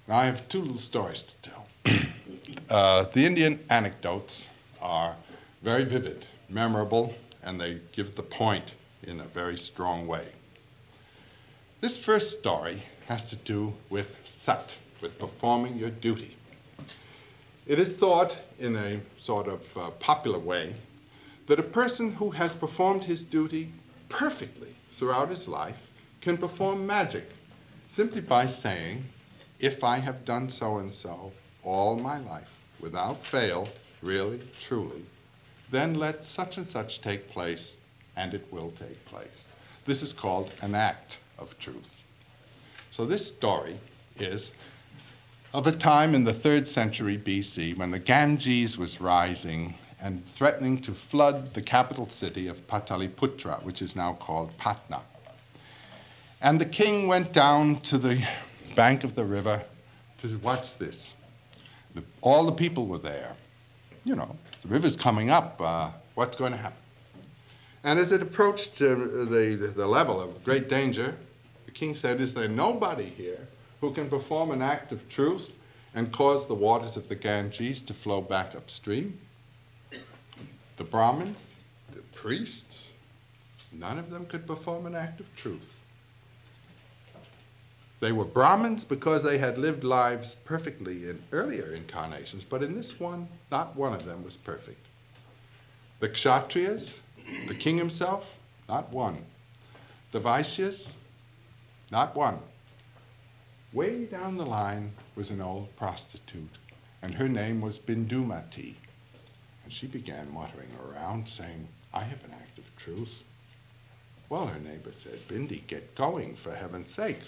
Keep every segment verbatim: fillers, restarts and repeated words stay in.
Now, I have two little stories to tell. uh, the Indian anecdotes are very vivid, memorable, and they give the point in a very strong way. This first story has to do with sat, with performing your duty. It is thought in a sort of uh, popular way that a person who has performed his duty perfectly throughout his life can perform magic simply by saying, if I have done so and so all my life without fail, really, truly, then let such and such take place, and it will take place. This is called an act of truth. So this story is of a time in the third century B C when the Ganges was rising and threatening to flood the capital city of Pataliputra, which is now called Patna. And the king went down to the bank of the river to watch this. The, all the people were there. You know, the river's coming up. Uh, what's going to happen? And as it approached uh, the, the level of great danger, the king said, is there nobody here who can perform an act of truth and cause the waters of the Ganges to flow back upstream? The Brahmins, the priests, none of them could perform an act of truth. They were Brahmins because they had lived lives perfectly in earlier incarnations, but in this one, not one of them was perfect. The Kshatriyas, the king himself, not one. The Vaishyas, not one. Way down the line was an old prostitute, and her name was Bindumati. And she began muttering around, saying, I have an act of truth. Well, her neighbor said, Bindi, get going, for heaven's sakes.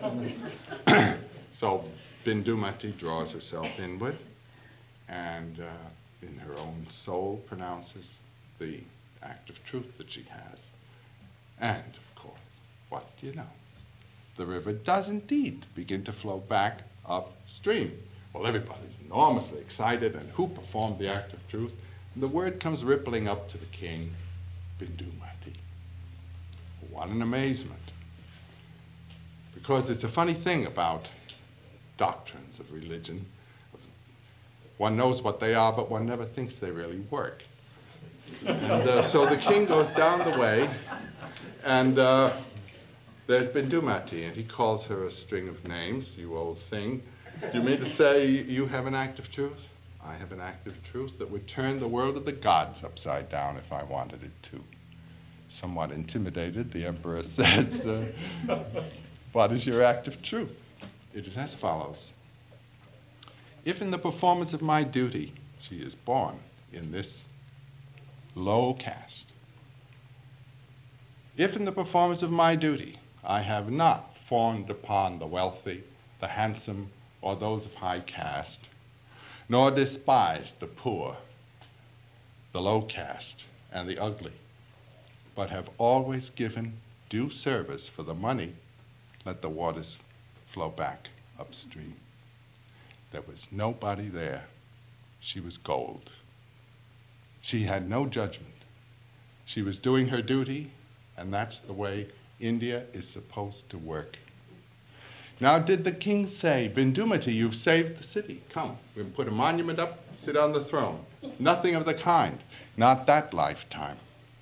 So Bindumati draws herself inward, and uh, in her own soul pronounces the act of truth that she has. And, of course, what do you know? The river does indeed begin to flow back upstream. Well, everybody's enormously excited, and who performed the act of truth? And the word comes rippling up to the king, Bindumati. What an amazement. Because it's a funny thing about doctrines of religion. One knows what they are, but one never thinks they really work. And uh, so the king goes down the way, and uh, there's Bindumati, and he calls her a string of names, you old thing. Do you mean to say you have an act of truth? I have an act of truth that would turn the world of the gods upside down if I wanted it to. Somewhat intimidated, the emperor says, uh, what is your act of truth? It is as follows. If in the performance of my duty, she is born in this low caste, if in the performance of my duty I have not fawned upon the wealthy, the handsome, or those of high caste, nor despised the poor, the low caste, and the ugly, but have always given due service for the money, let the waters flow back upstream. There was nobody there. She was gold. She had no judgment. She was doing her duty, and that's the way India is supposed to work. Now, did the king say, Bindumati, you've saved the city. Come, we'll put a monument up, sit on the throne. Nothing of the kind. Not that lifetime.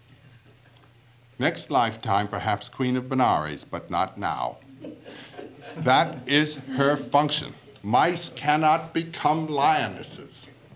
Next lifetime, perhaps Queen of Benares, but not now. That is her function. Mice cannot become lionesses.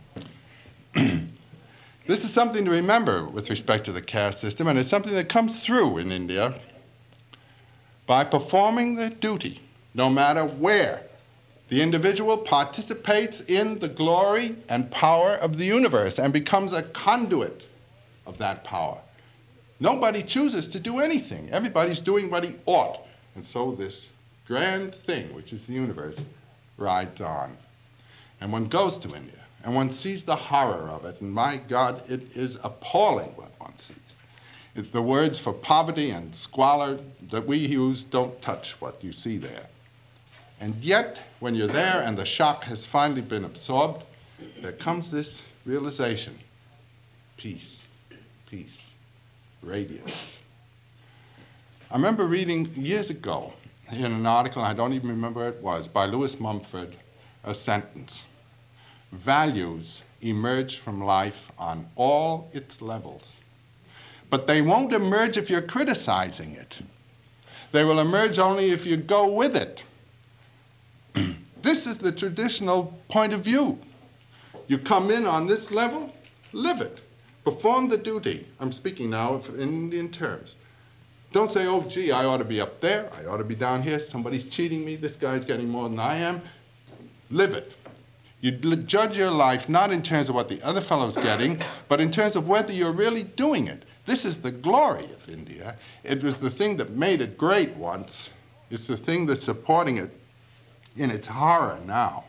This is something to remember with respect to the caste system, and it's something that comes through in India. By performing the duty, no matter where, the individual participates in the glory and power of the universe and becomes a conduit of that power. Nobody chooses to do anything. Everybody's doing what he ought. And so this grand thing, which is the universe, rides on. And one goes to India, and one sees the horror of it, and my God, it is appalling what one sees. It's the words for poverty and squalor that we use don't touch what you see there. And yet, when you're there and the shock has finally been absorbed, there comes this realization. Peace, peace, radiance. I remember reading years ago in an article, I don't even remember where it was, by Lewis Mumford, a sentence. Values emerge from life on all its levels. But they won't emerge if you're criticizing it. They will emerge only if you go with it. This is the traditional point of view. You come in on this level, live it. Perform the duty. I'm speaking now in Indian terms. Don't say, oh, gee, I ought to be up there. I ought to be down here. Somebody's cheating me. This guy's getting more than I am. Live it. You judge your life not in terms of what the other fellow's getting, but in terms of whether you're really doing it. This is the glory of India. It was the thing that made it great once. It's the thing that's supporting it in its horror now.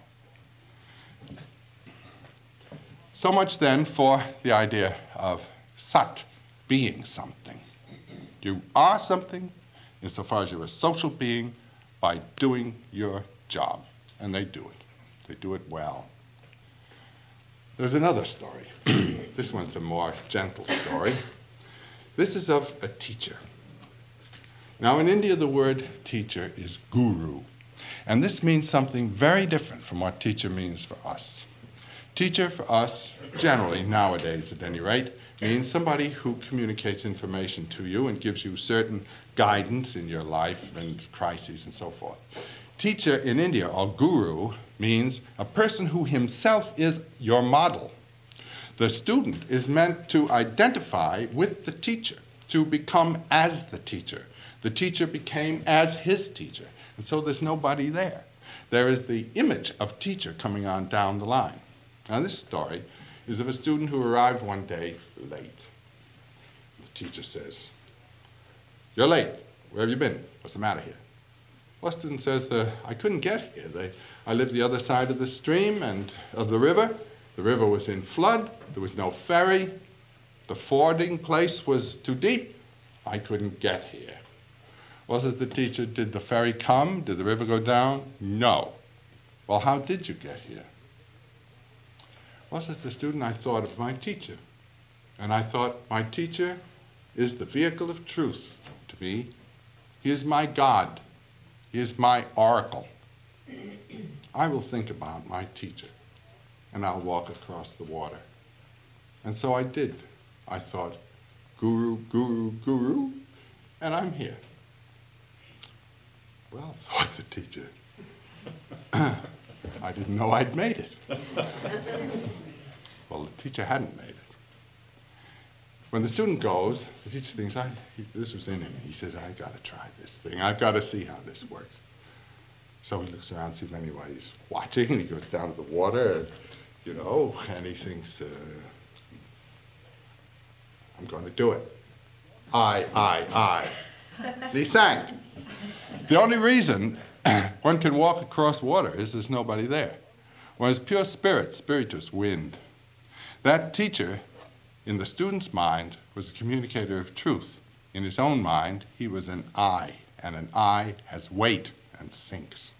So much then for the idea of sat, being something. You are something insofar as you're a social being by doing your job. And they do it. They do it well. There's another story. This one's a more gentle story. This is of a teacher. Now in India the word teacher is guru. And this means something very different from what teacher means for us. Teacher for us, generally, nowadays at any rate, means somebody who communicates information to you and gives you certain guidance in your life and crises and so forth. Teacher in India, or guru, means a person who himself is your model. The student is meant to identify with the teacher, to become as the teacher. The teacher became as his teacher, and so there's nobody there. There is the image of teacher coming on down the line. Now this story is of a student who arrived one day late. The teacher says, "You're late. Where have you been? What's the matter here?" Well, the student says, uh, I couldn't get here. They, I lived the other side of the stream and of the river. The river was in flood. There was no ferry. The fording place was too deep. I couldn't get here. Well, says the teacher, did the ferry come? Did the river go down? No. Well, how did you get here? Well, says the student, I thought of my teacher. And I thought, my teacher is the vehicle of truth to me. He is my God. He is my oracle. I will think about my teacher, and I'll walk across the water. And so I did. I thought, guru, guru, guru, and I'm here. Well, thought the teacher, I didn't know I'd made it. Well, the teacher hadn't made it. When the student goes, the teacher thinks, I, he, this was in him. He says, I've got to try this thing. I've got to see how this works. So he looks around, sees if anybody's watching, and he goes down to the water, and, you know, and he thinks, uh, I'm going to do it. I, I, I. And he sank. The only reason one can walk across water is there's nobody there. One is pure spirit, spiritus, wind. That teacher, in the student's mind, was a communicator of truth. In his own mind, he was an I, and an I has weight and sinks.